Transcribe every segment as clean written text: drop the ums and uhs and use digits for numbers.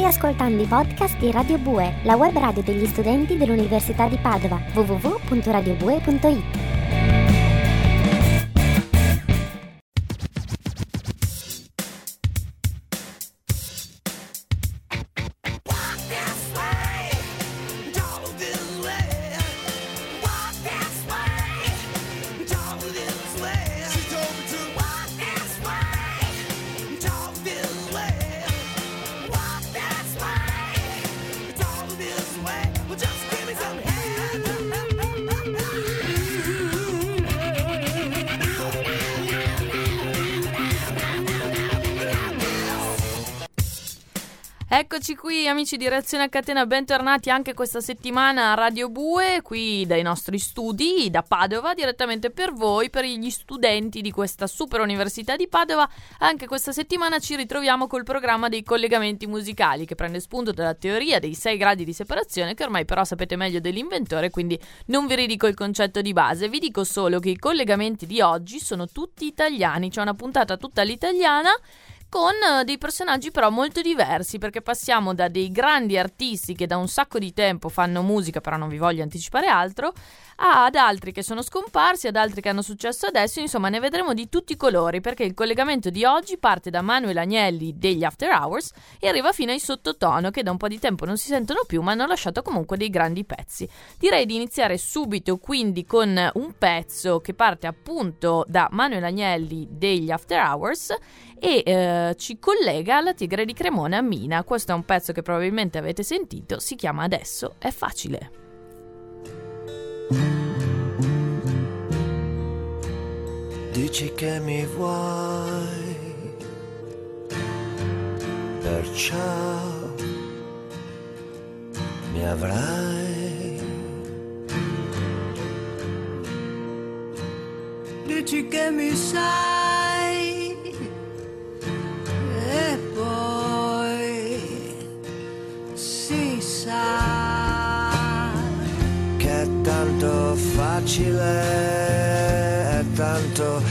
ascoltando i podcast di Radio Bue, la web radio degli studenti dell'Università di Padova, www.radiobue.it. Eccoci qui amici di Reazione a Catena, bentornati anche questa settimana a Radio Bue, qui dai nostri studi da Padova, direttamente per voi, per gli studenti di questa super università di Padova. Anche questa settimana ci ritroviamo col programma dei collegamenti musicali, che prende spunto dalla teoria dei 6 gradi di separazione, che ormai però sapete meglio dell'inventore, quindi non vi ridico il concetto di base, vi dico solo che i collegamenti di oggi sono tutti italiani, c'è una puntata tutta all'italiana, con dei personaggi però molto diversi, perché passiamo da dei grandi artisti che da un sacco di tempo fanno musica, però non vi voglio anticipare altro, ad altri che sono scomparsi, ad altri che hanno successo adesso, insomma ne vedremo di tutti i colori, perché il collegamento di oggi parte da Manuel Agnelli degli After Hours e arriva fino ai Sottotono, che da un po' di tempo non si sentono più ma hanno lasciato comunque dei grandi pezzi. Direi di iniziare subito quindi con un pezzo che parte appunto da Manuel Agnelli degli After Hours e ci collega alla Tigre di Cremona, Mina. Questo è un pezzo che probabilmente avete sentito, si chiama Adesso è facile. Dici che mi vuoi, perciò mi avrai. Dici che mi sai e poi si sa che è tanto facile, è tanto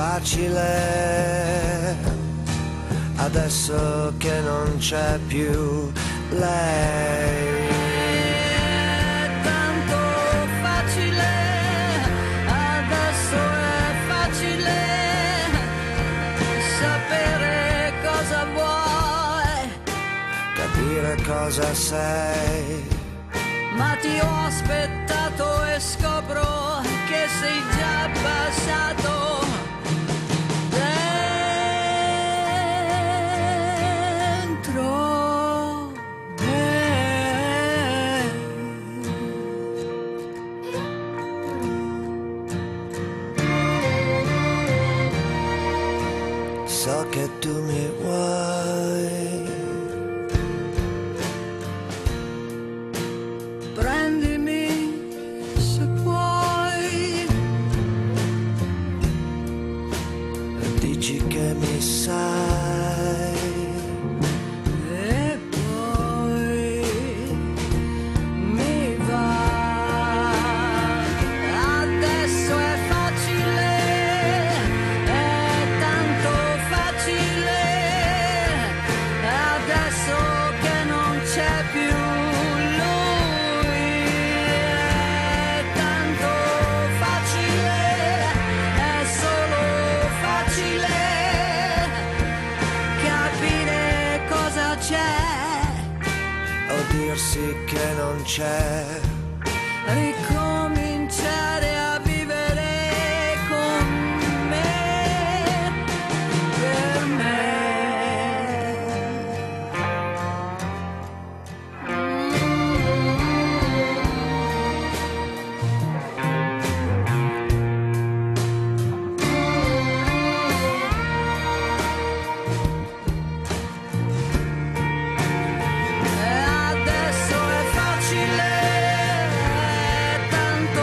facile, adesso che non c'è più lei. È tanto facile, adesso è facile sapere cosa vuoi, capire cosa sei. Ma ti ho aspettato e scopro che sei già passato dentro me. So che tu mi vuoi, che mi sai e poi mi va. Adesso è facile, è tanto facile, adesso che non c'è più lui. È tanto facile, è solo facile o dirsi che non c'è, ricominciare a vivere con me, per me. Adesso è facile, è tanto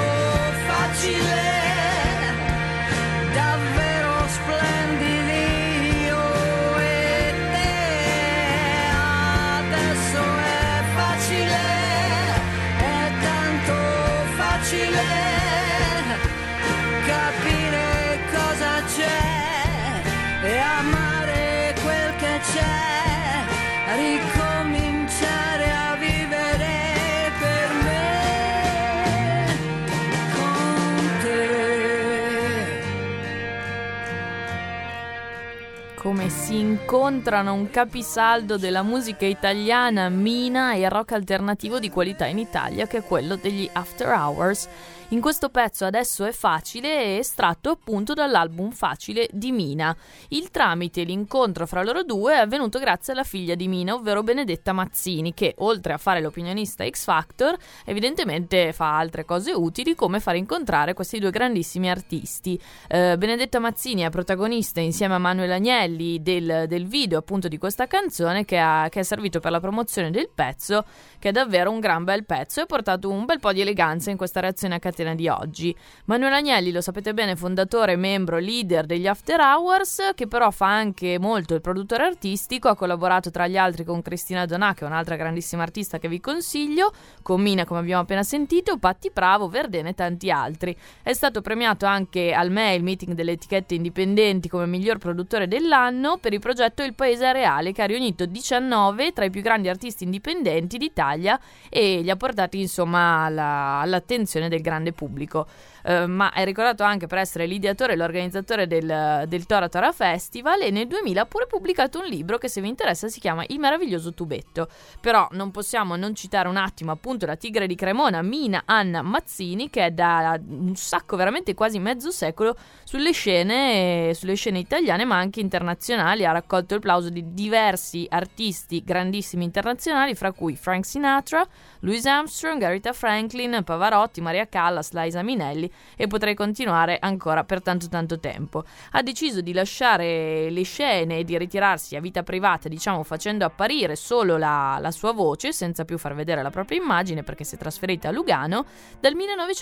si incontrano un capisaldo della musica italiana, Mina, e il rock alternativo di qualità in Italia, che è quello degli After Hours. In questo pezzo Adesso è facile è estratto appunto dall'album Facile di Mina. Il tramite e l'incontro fra loro due è avvenuto grazie alla figlia di Mina, ovvero Benedetta Mazzini, che oltre a fare l'opinionista X Factor evidentemente fa altre cose utili, come far incontrare questi due grandissimi artisti. Benedetta Mazzini è protagonista insieme a Manuel Agnelli del video appunto di questa canzone che è servito per la promozione del pezzo, che è davvero un gran bel pezzo e ha portato un bel po' di eleganza in questa reazione a catena di oggi. Manuel Agnelli, lo sapete bene, fondatore, membro, leader degli After Hours, che però fa anche molto il produttore artistico, ha collaborato tra gli altri con Cristina Donà, che è un'altra grandissima artista che vi consiglio, con Mina come abbiamo appena sentito, Patti Bravo, Verdena e tanti altri. È stato premiato anche al MEI, il meeting delle etichette indipendenti, come miglior produttore dell'anno per il progetto Il Paese Reale, che ha riunito 19 tra i più grandi artisti indipendenti d'Italia e li ha portati insomma all'attenzione del grande pubblico. Ma è ricordato anche per essere l'ideatore e l'organizzatore del Tora Tora Festival, e nel 2000 ha pure pubblicato un libro che, se vi interessa, si chiama Il meraviglioso tubetto. Però non possiamo non citare un attimo appunto la tigre di Cremona, Mina Anna Mazzini, che è da un sacco, veramente quasi mezzo secolo, sulle scene italiane ma anche internazionali. Ha raccolto il plauso di diversi artisti grandissimi internazionali, fra cui Frank Sinatra, Louis Armstrong, Aretha Franklin, Pavarotti, Maria Callas, Liza Minnelli, e potrei continuare ancora per tanto tempo. Ha deciso di lasciare le scene e di ritirarsi a vita privata, diciamo facendo apparire solo la sua voce, senza più far vedere la propria immagine, perché si è trasferita a Lugano dal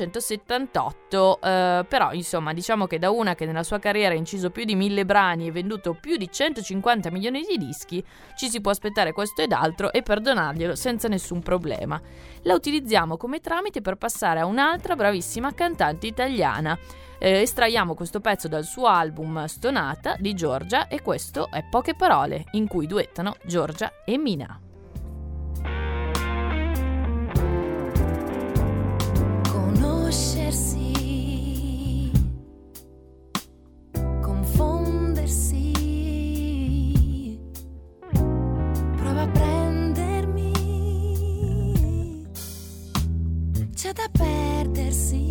1978. Però insomma, diciamo che da una che nella sua carriera ha inciso più di 1000 brani e venduto più di 150 milioni di dischi, ci si può aspettare questo ed altro e perdonarglielo senza nessun problema. La utilizziamo come tramite per passare a un'altra bravissima cantante italiana. Estraiamo questo pezzo dal suo album Stonata di Giorgia, e questo è Poche Parole, in cui duettano Giorgia e Mina. Conoscersi, confondersi, prova a prendermi, c'è da perdersi.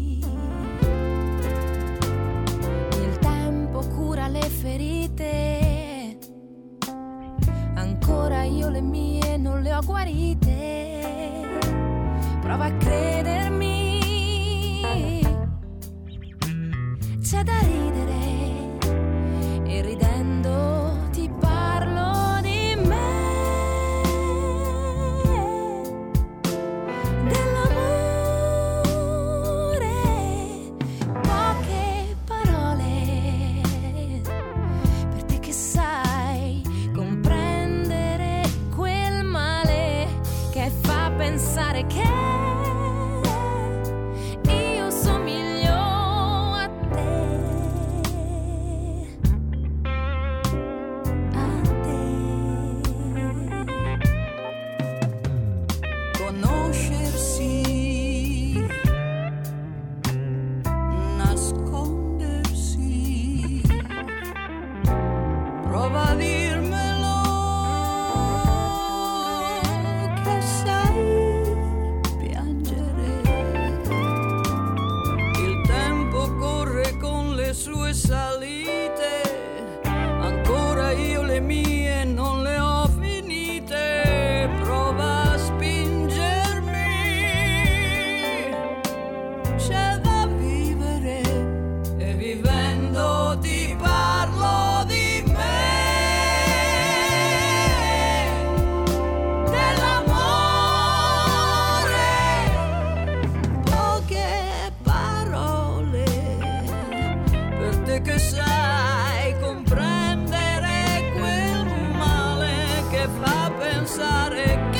Il tempo cura le ferite, ancora io le mie non le ho guarite. Prova a credermi, c'è da ridere e ridendo ti parlo di me, dell'amore. Poche parole per te che sai comprendere quel male che fa pensare che io somiglio a te, a te. Conoscersi, nascondersi, prova a dirmelo che sai piangere. Il tempo corre con le sue salite, ancora io le mie non le ho finite. Prova a spingermi, c'è da vivere e vivendo ti parlo di me, dell'amore. Poche parole per te che sai comprendere quel male che fa pensare che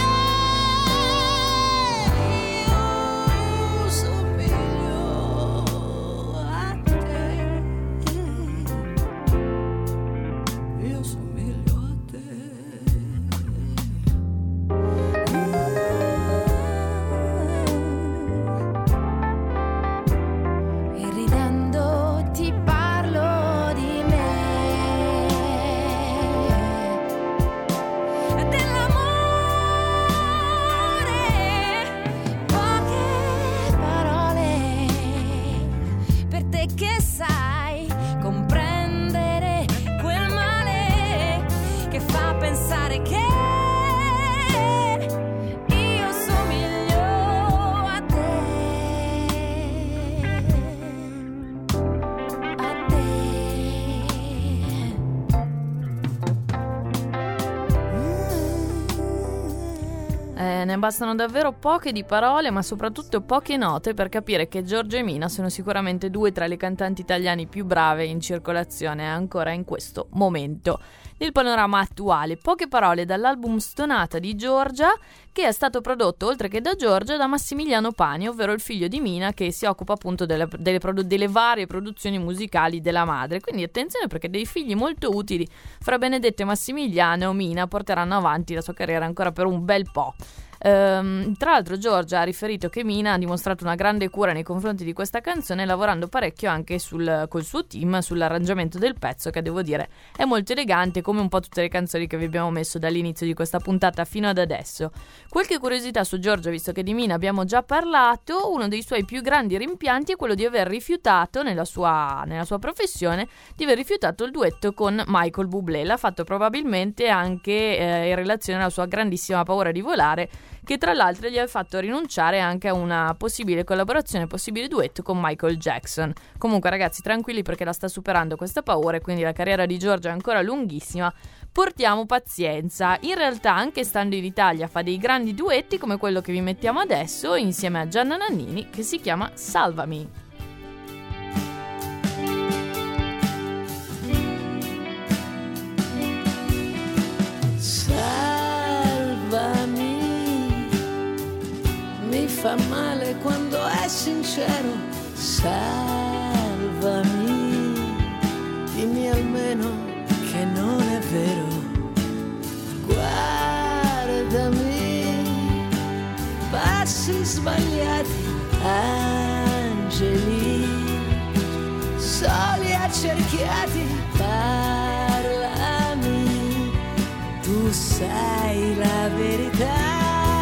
io somiglio a te, io somiglio a te. E ridendo ti parlo di me, pare che io somiglio a te, a te. Ne bastano davvero poche di parole, ma soprattutto poche note per capire che Giorgia e Mina sono sicuramente due tra le cantanti italiane più brave in circolazione ancora in questo momento. Nel panorama attuale, poche parole dall'album Stonata di Giorgia, che è stato prodotto, oltre che da Giorgia, da Massimiliano Pani, ovvero il figlio di Mina, che si occupa appunto delle varie produzioni musicali della madre. Quindi attenzione, perché dei figli molto utili fra Benedetto e Massimiliano, Mina porteranno avanti la sua carriera ancora per un bel po'. Tra l'altro Giorgia ha riferito che Mina ha dimostrato una grande cura nei confronti di questa canzone, lavorando parecchio anche col suo team sull'arrangiamento del pezzo, che devo dire è molto elegante, come un po' tutte le canzoni che vi abbiamo messo dall'inizio di questa puntata fino ad adesso. Qualche curiosità su Giorgia, visto che di Mina abbiamo già parlato: uno dei suoi più grandi rimpianti è quello di aver rifiutato nella sua professione, di aver rifiutato il duetto con Michael Bublé. L'ha fatto probabilmente anche in relazione alla sua grandissima paura di volare, che tra l'altro gli ha fatto rinunciare anche a una possibile collaborazione, possibile duetto con Michael Jackson. Comunque ragazzi, tranquilli, perché la sta superando questa paura e quindi la carriera di Giorgia è ancora lunghissima. Portiamo pazienza. In realtà, anche stando in Italia, fa dei grandi duetti come quello che vi mettiamo adesso insieme a Gianna Nannini, che si chiama Salvami. Mi fa male quando è sincero, salvami, dimmi almeno che non è vero, guardami, passi sbagliati, angeli, soli accerchiati, parlami, tu sai la verità.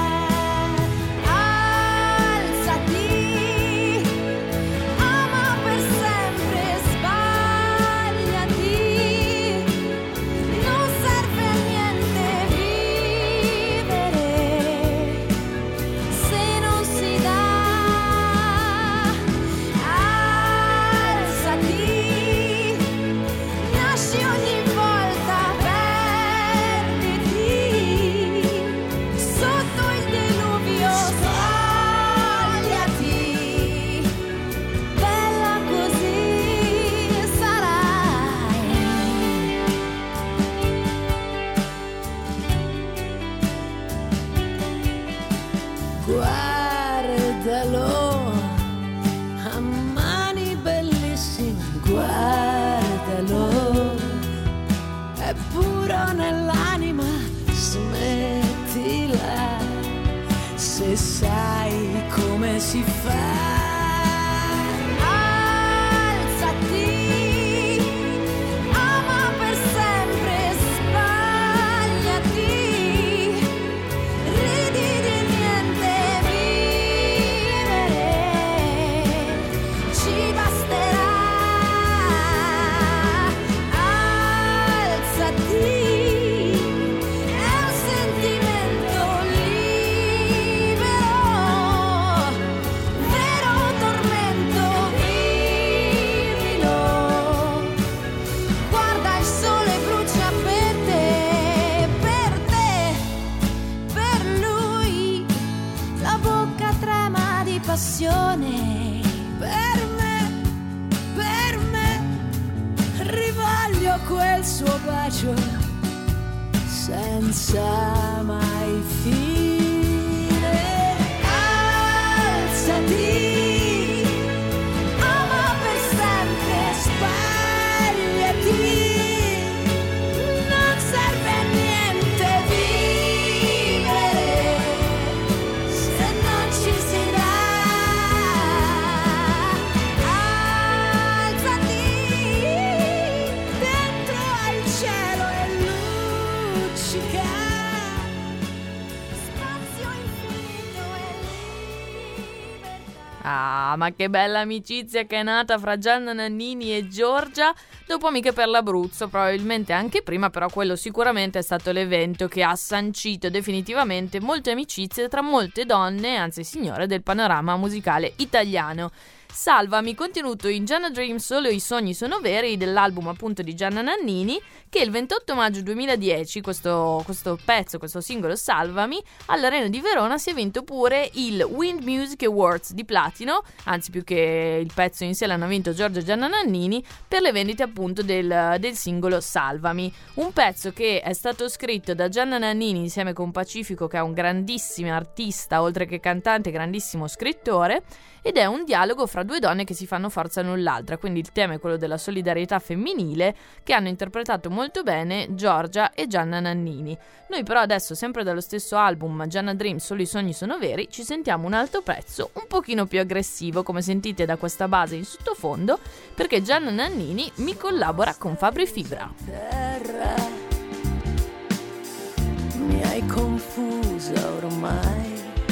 Guardalo, a mani bellissime, guardalo, è puro nell'anima, smettila, se sai come si fa. Per me, rivoglio quel suo bacio senza mai fine. Alzati, ama per sempre, sbagliati, non serve a niente vivere se non ci si dà. Ah, ma che bella amicizia che è nata fra Gianna Nannini e Giorgia, dopo Amiche per l'Abruzzo, probabilmente anche prima, però quello sicuramente è stato l'evento che ha sancito definitivamente molte amicizie tra molte donne, anzi signore, del panorama musicale italiano. Salvami, contenuto in Gianna Dream Solo i sogni sono veri, dell'album appunto di Gianna Nannini, che il 28 maggio 2010 questo pezzo, questo singolo Salvami, all'Arena di Verona si è vinto pure il Wind Music Awards di platino, anzi più che il pezzo in sé l'hanno vinto Giorgia e Gianna Nannini, per le vendite appunto del singolo Salvami, un pezzo che è stato scritto da Gianna Nannini insieme con Pacifico, che è un grandissimo artista oltre che cantante, grandissimo scrittore, ed è un dialogo fra due donne che si fanno forza l'un l'altra, quindi il tema è quello della solidarietà femminile, che hanno interpretato molto bene Giorgia e Gianna Nannini. Noi però adesso, sempre dallo stesso album Gianna Dream Solo i sogni sono veri, ci sentiamo un altro pezzo un pochino più aggressivo, come sentite da questa base in sottofondo, perché Gianna Nannini mi collabora con Fabri Fibra. Terra, mi hai confusa ormai.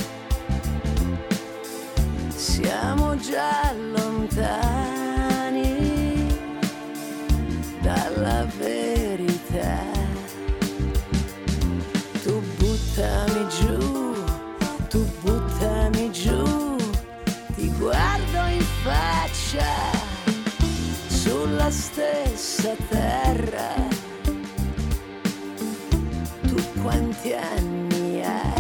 Siamo già lontani dalla verità. Tu buttami giù, ti guardo in faccia sulla stessa terra. Tu quanti anni hai?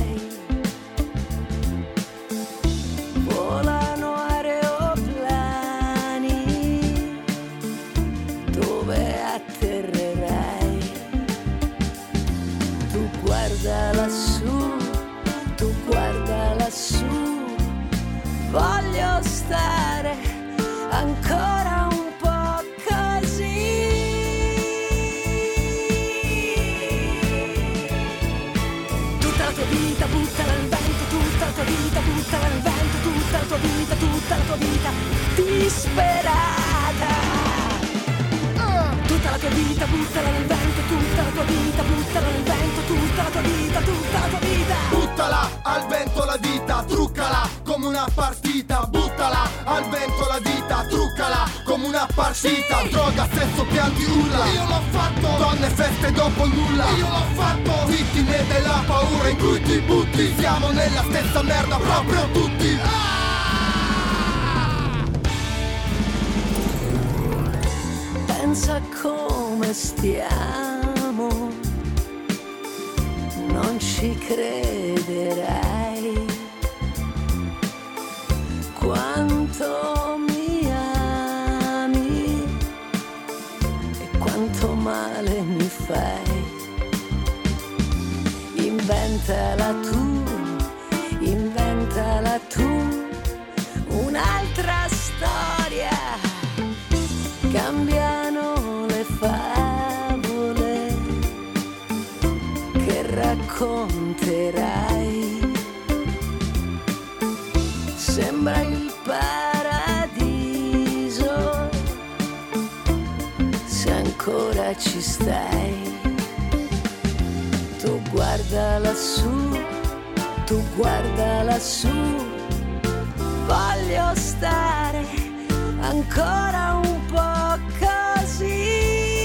Volano aeroplani, dove atterrerai? Tu guarda lassù, voglio stare ancora un po' così. Tutta la tua vita buttala nel vento, tutta la tua vita buttala nel vento, tutta la tua vita disperata. Tutta la tua vita buttala nel vento, tutta la tua vita buttala nel vento, tutta la tua vita. Buttala al vento la vita, truccala come una partita. Buttala al vento la vita, truccala come una partita. Droga, sesso, pianti, urla, io l'ho fatto. Donne, feste dopo nulla, io l'ho fatto. Vittime della paura in cui ti butti. Siamo nella stessa merda proprio tutti. Pensa come stiamo, non ci crederai quanto mi ami e quanto male mi fai. Inventala tu, un'altra storia. Cambiano le favole che racconterai. Sembra il paradiso, se ancora ci stai. Tu guarda lassù, voglio stare ancora un po' così.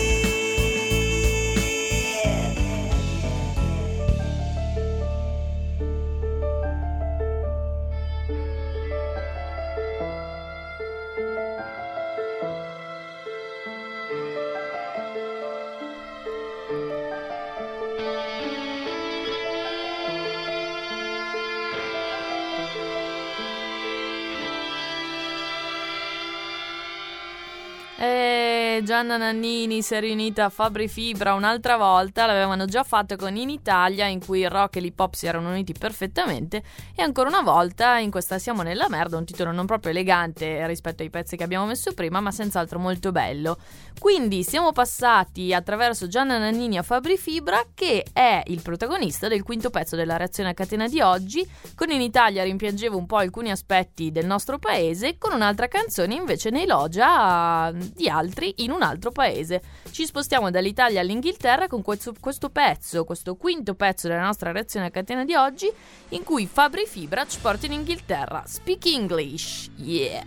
Gianna Nannini si è riunita a Fabri Fibra un'altra volta, l'avevano già fatto con In Italia, in cui il rock e l'hip hop si erano uniti perfettamente, e ancora una volta in questa Siamo nella merda, un titolo non proprio elegante rispetto ai pezzi che abbiamo messo prima, ma senz'altro molto bello. Quindi siamo passati attraverso Gianna Nannini a Fabri Fibra, che è il protagonista del quinto pezzo della reazione a catena di oggi. Con In Italia rimpiangevo un po' alcuni aspetti del nostro paese, con un'altra canzone invece ne elogia di altri in un altro paese. Ci spostiamo dall'Italia all'Inghilterra con questo pezzo, questo quinto pezzo della nostra reazione a catena di oggi, in cui Fabri Fibra ci porta in Inghilterra. Speak English, yeah!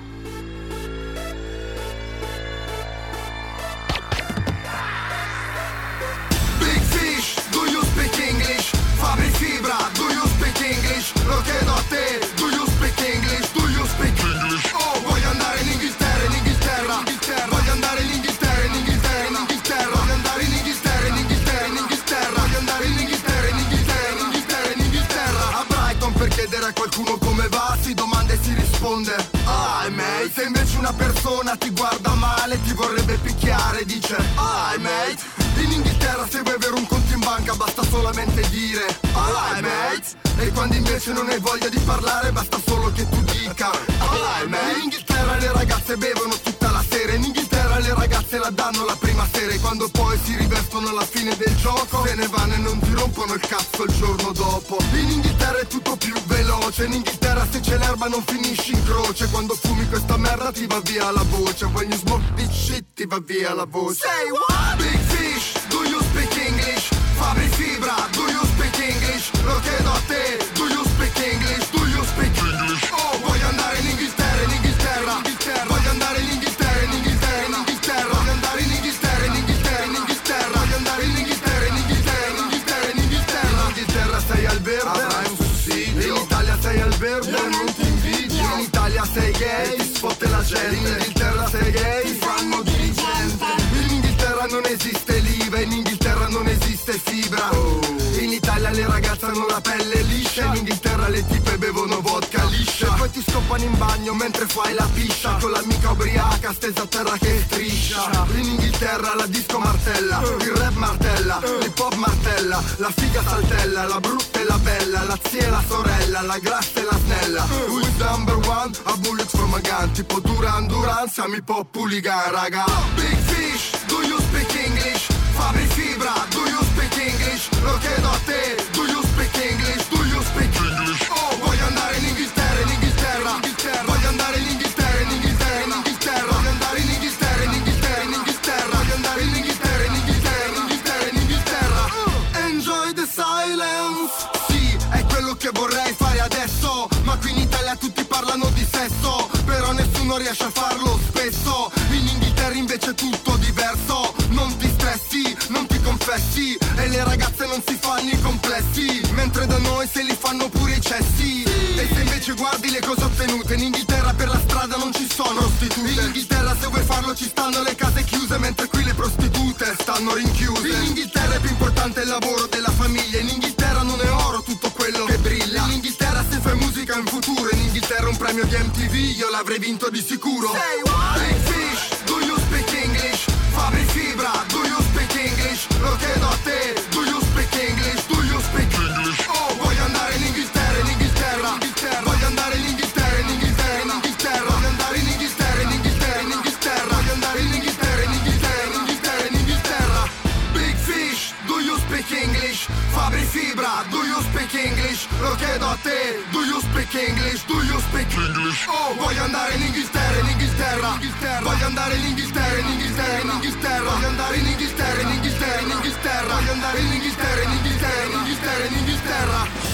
Big Fish, do you speak English? Fabri Fibra, do you speak English? Lo chiedo a te, do you speak English? Do you speak English? Oh, voglio andare in Inghilterra, in Inghilterra, Inghilterra. Voglio andare in Inghilterra, in Inghilterra, in Inghilterra. Voglio andare in Inghilterra, in Inghilterra, in Inghilterra. Voglio andare in Inghilterra, in Inghilterra, in Inghilterra, in Inghilterra. A Brighton per chiedere a qualcuno come va, si domanda e si risponde hi mate. Se invece una persona ti guarda male, ti vorrebbe picchiare, dice hi mate. In Inghilterra se vuoi avere un conto in banca basta solamente dire hi mate. E quando invece non hai voglia di parlare basta solo che tu dica hi mate. In Inghilterra le ragazze bevono tutta la sera. In Inghilterra le ragazze la danno la prima sera. E quando poi si rivestono alla fine del gioco se ne vanno e non ti rompono il cazzo il giorno dopo. In Inghilterra è tutto più veloce. In Inghilterra se c'è l'erba non finisci in croce. Quando fumi questa merda ti va via la voce. When you smoke this shit ti va via la voce. Say what? Big Fish, do you speak English? Fabri Fibra, do you speak English? Lo chiedo a te, do you speak English? Do you speak English? Oh, voglio andare in Inghilterra, in Inghilterra, Inghilterra. Voglio andare in Inghilterra, in Inghilterra, in Inghilterra. Voglio andare in Inghilterra, in Inghilterra, in Inghilterra. Voglio andare in Inghilterra, in Inghilterra, in Inghilterra, in Inghilterra. In Inghilterra sei al verde, avrai un sussidio. In Italia sei al verde, non ti invidio. In Italia sei gay, ti sfotte la gente. In Inghilterra sei gay, ti fanno dirigente. In Inghilterra non esiste l'IVA, in Inghilterra non esiste fibra. In Italia le ragazze hanno la pelle liscia. In Inghilterra le tipe bevono vodka liscia. E poi ti scoppano in bagno mentre fai la piscia, con l'amica ubriaca stesa a terra che striscia. In Inghilterra la disco martella, il rap martella, l'hip hop martella, la figa saltella, la brutta e la bella, la zia e la sorella, la grassa e la snella. Who is number one? A bullet from a gun. Tipo Duran Duran, siamo i pop hooligan, raga. Big Fish, do you speak English? Fabri Fibra, do you speak English? Lo chiedo a te, do you speak English? Do you speak English? Oh, voglio andare in Inghilterra, in Inghilterra, Inghilterra. Voglio andare in Inghilterra, in Inghilterra, in Inghilterra. Voglio andare in Inghilterra, in Inghilterra, in Inghilterra. Voglio andare in Inghilterra, in Inghilterra, in Inghilterra, in Inghilterra. Enjoy the silence. Sì, è quello che vorrei fare adesso. Ma qui in Italia tutti parlano di sesso, però nessuno riesce a farlo spesso. In Inghilterra invece è tutto diverso. Non ti stressi, non ti confessi, e le ragazze non si fanno i complessi, mentre da noi se li fanno pure i cessi. E se invece guardi le cose ottenute, in Inghilterra per la strada non ci sono prostitute. In Inghilterra se vuoi farlo ci stanno le case chiuse, mentre qui le prostitute stanno rinchiuse. In Inghilterra è più importante il lavoro della famiglia. In Inghilterra non è oro tutto quello che brilla. In Inghilterra se fai musica in futuro. In Inghilterra un premio di MTV io l'avrei vinto di sicuro. Big Fish, do you speak English? Fabri Fibra, do you speak English? Lo chiedo a te, do you speak English? Do you speak English? Oh, voglio andare in Inghilterra, in Inghilterra, Inghilterra. Voglio andare in Inghilterra, in Inghilterra, in Inghilterra. Voglio andare in Inghilterra, in Inghilterra, in Inghilterra. Voglio andare in Inghilterra, in Inghilterra, in Inghilterra, in Inghilterra. Big Fish, do you speak English? Fabri Fibra, do you speak English? Lo chiedo a te, do you speak English? Do you speak English? Oh, voglio andare in Inghilterra, in Inghilterra, Inghilterra. Voglio andare in Inghilterra, in Inghilterra, in Inghilterra. Voglio andare in Inghilterra, in Inghilterra, in Inghilterra. Voglio andare in Inghilterra, in Inghilterra, in Inghilterra, in Inghilterra.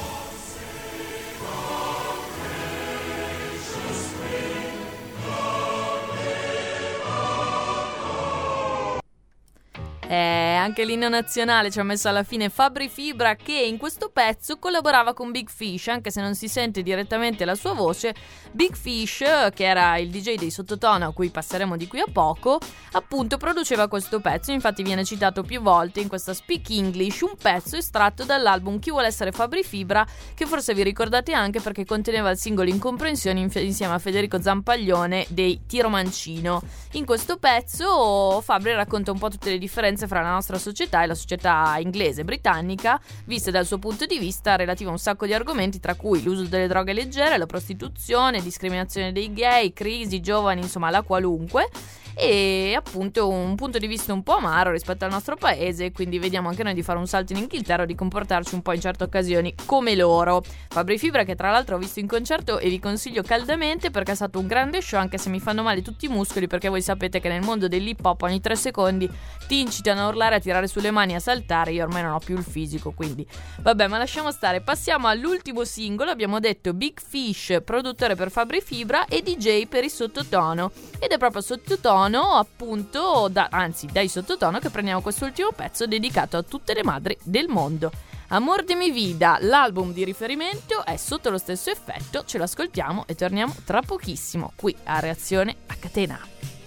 Anche l'inno nazionale ci ha messo alla fine Fabri Fibra, che in questo pezzo collaborava con Big Fish, anche se non si sente direttamente la sua voce. Big Fish, che era il DJ dei Sottotono a cui passeremo di qui a poco, appunto produceva questo pezzo, infatti viene citato più volte in questa Speak English, un pezzo estratto dall'album Chi vuole essere Fabri Fibra, che forse vi ricordate anche perché conteneva il singolo Incomprensioni insieme a Federico Zampaglione dei Tiro Mancino. In questo pezzo Fabri racconta un po' tutte le differenze fra la nostra nostra società e la società inglese e britannica, viste dal suo punto di vista, relativa a un sacco di argomenti, tra cui l'uso delle droghe leggere, la prostituzione, discriminazione dei gay, crisi, giovani, insomma la qualunque. E appunto un punto di vista un po' amaro rispetto al nostro paese, quindi vediamo anche noi di fare un salto in Inghilterra, di comportarci un po' in certe occasioni come loro. Fabri Fibra, che tra l'altro ho visto in concerto e vi consiglio caldamente perché è stato un grande show, anche se mi fanno male tutti i muscoli, perché voi sapete che nel mondo dell'hip hop ogni 3 secondi ti incitano a urlare, a tirare sulle mani, a saltare. Io ormai non ho più il fisico, quindi vabbè, ma lasciamo stare. Passiamo all'ultimo singolo. Abbiamo detto Big Fish, produttore per Fabri Fibra e DJ per il sottotono, ed è proprio sottotono, appunto, dai sottotono che prendiamo quest'ultimo pezzo dedicato a tutte le madri del mondo. Amor de mi vida, l'album di riferimento, è Sotto lo stesso effetto. Ce lo ascoltiamo e torniamo tra pochissimo qui a Reazione a Catena.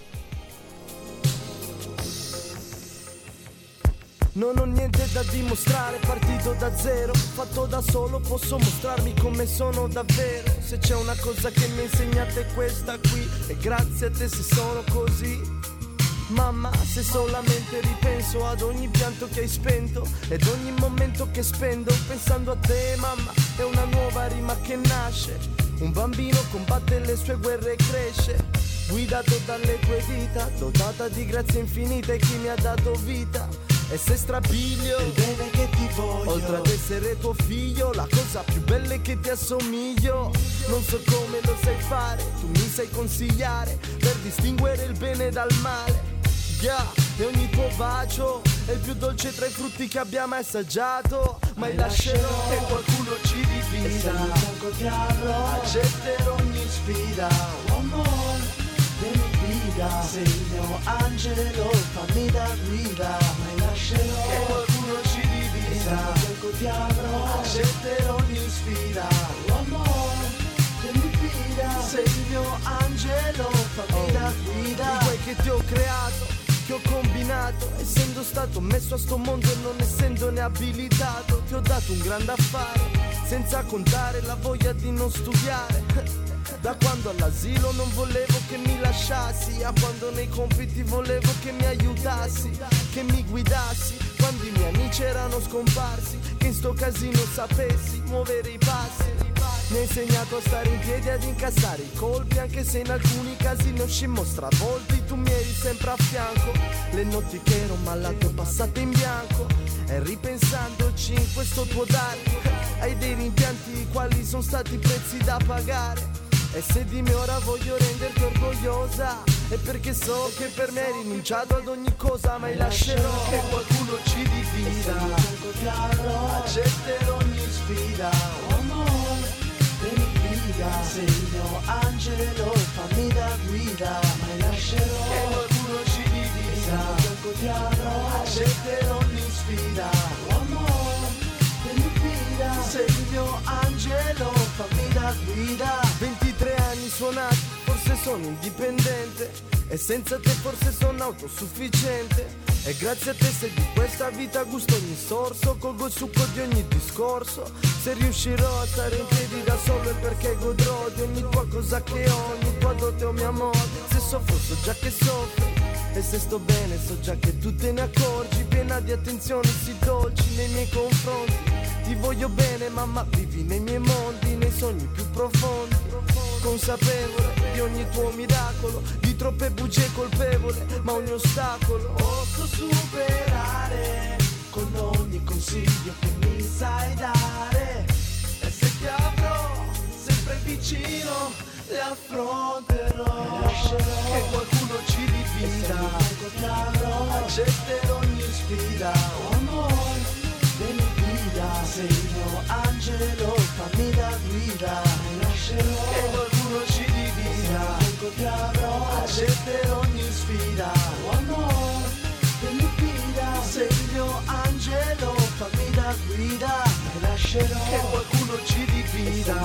Non ho niente da dimostrare, partito da zero, fatto da solo, posso mostrarmi come sono davvero. Se c'è una cosa che mi ha insegnato è questa qui, e grazie a te se sono così. Mamma, se solamente ripenso ad ogni pianto che hai spento ed ogni momento che spendo pensando a te, mamma, è una nuova rima che nasce. Un bambino combatte le sue guerre e cresce, guidato dalle tue dita, dotata di grazia infinita, e chi mi ha dato vita. E se strabilio il bene che ti voglio, oltre ad essere tuo figlio, la cosa più bella è che ti assomiglio. Non so come lo sai fare, tu mi sai consigliare per distinguere il bene dal male. Yeah, e ogni tuo bacio è il più dolce tra i frutti che abbiamo assaggiato. Mai lascerò che qualcuno ci divida, e se mi tocco ti avrò, accetterò ogni sfida. Amore della vita, sei il mio angelo, fammi da guida. Mai lascerò che qualcuno ci divida, e se mi tocco ti avrò, accetterò ogni sfida. Amore della vita, sei il mio angelo, fammi da guida. Di quel che ti ho creato, che ho combinato, essendo stato messo a sto mondo e non essendone abilitato, ti ho dato un grande affare, senza contare la voglia di non studiare. Da quando all'asilo non volevo che mi lasciassi, a quando nei compiti volevo che mi aiutassi, che mi guidassi, quando i miei amici erano scomparsi, che in sto casino sapessi muovere i passi. Mi hai insegnato a stare in piedi, ad incassare i colpi, anche se in alcuni casi ne uscimmo stravolti. Tu mi eri sempre a fianco, le notti che ero malato passate in bianco, e ripensandoci in questo tuo dare, hai dei rimpianti quali sono stati i prezzi da pagare. E se di me ora voglio renderti orgogliosa, è perché so che per me hai rinunciato ad ogni cosa. Mai lascerò che qualcuno ci divida, accetterò ogni sfida. Amore, vieni guida, sei il mio angelo, fammi da guida. Mai lascerò che qualcuno ci divida, accetterò ogni sfida. Amore, vieni guida, sei il mio angelo, fammi da guida. 23 anni suonati, forse sono indipendente, e senza te forse sono autosufficiente. E grazie a te se di questa vita gusto ogni sorso, colgo il succo di ogni discorso. Se riuscirò a stare in piedi da solo è perché godrò di ogni tua cosa che ho, ogni tua dote o mio amore. Se soffro so già che soffri, e se sto bene so già che tu te ne accorgi, piena di attenzioni sì dolci nei miei confronti. Ti voglio bene mamma, vivi nei miei mondi, nei sogni più profondi, consapevole di ogni tuo miracolo, di troppe bugie colpevole, ma ogni ostacolo posso superare con ogni consiglio che mi sai dare. E se ti avrò sempre vicino, le affronterò. Lascerò che qualcuno ci divida, accetterò ogni sfida. Amore, vieni guida, sei il mio angelo, fammi da guida. Lascerò che qualcuno ci divida, accetterò ogni sfida. Amore, vieni guida, sei il mio angelo, fammi da guida. Lascerò che qualcuno ci divida,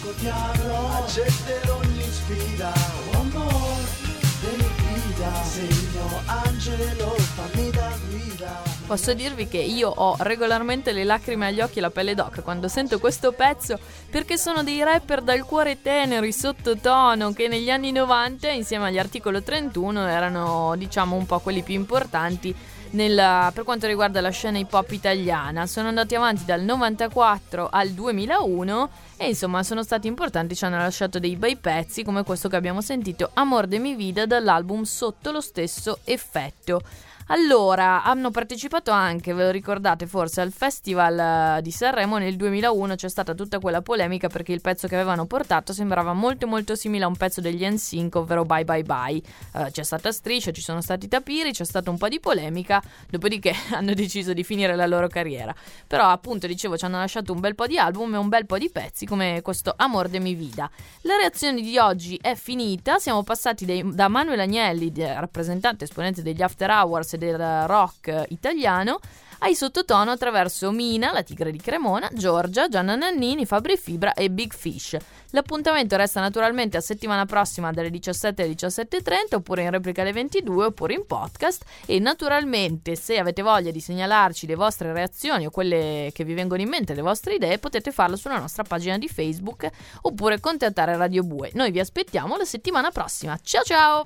accetterò ogni sfida. Amore, vieni guida, sei il mio angelo, fammi da guida. Posso dirvi che io ho regolarmente le lacrime agli occhi e la pelle d'oca quando sento questo pezzo, perché sono dei rapper dal cuore tenero, i Sottotono, che negli anni 90 insieme agli Articolo 31 erano, diciamo, un po' quelli più importanti per quanto riguarda la scena hip hop italiana. Sono andati avanti dal 94 al 2001 e insomma sono stati importanti, ci hanno lasciato dei bei pezzi come questo che abbiamo sentito, Amor de mi vida, dall'album Sotto lo stesso effetto. Allora, hanno partecipato anche, ve lo ricordate forse, al Festival di Sanremo nel 2001. C'è stata tutta quella polemica perché il pezzo che avevano portato sembrava molto molto simile a un pezzo degli NSYNC, ovvero Bye Bye Bye. C'è stata striscia, ci sono stati tapiri, c'è stata un po' di polemica, dopodiché hanno deciso di finire la loro carriera. Però appunto, dicevo, ci hanno lasciato un bel po' di album e un bel po' di pezzi come questo Amor de mi vida. La reazione di oggi è finita, siamo passati da Manuel Agnelli, rappresentante esponente degli After Hours del rock italiano, ai sottotono attraverso Mina, la tigre di Cremona, Giorgia, Gianna Nannini, Fabri Fibra e Big Fish. L'appuntamento resta naturalmente a settimana prossima dalle 17 alle 17.30, oppure in replica alle 22, oppure in podcast. E naturalmente, se avete voglia di segnalarci le vostre reazioni o quelle che vi vengono in mente, le vostre idee, potete farlo sulla nostra pagina di Facebook oppure contattare Radio Bue. Noi vi aspettiamo la settimana prossima. Ciao ciao!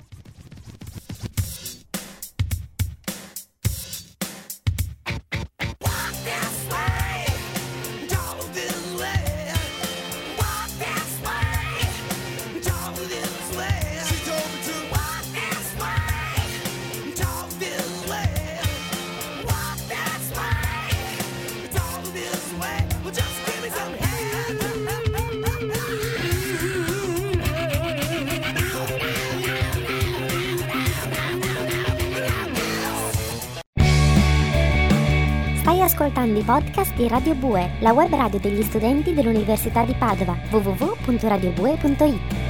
Stai ascoltando i podcast di Radio Bue, la web radio degli studenti dell'Università di Padova, www.radiobue.it.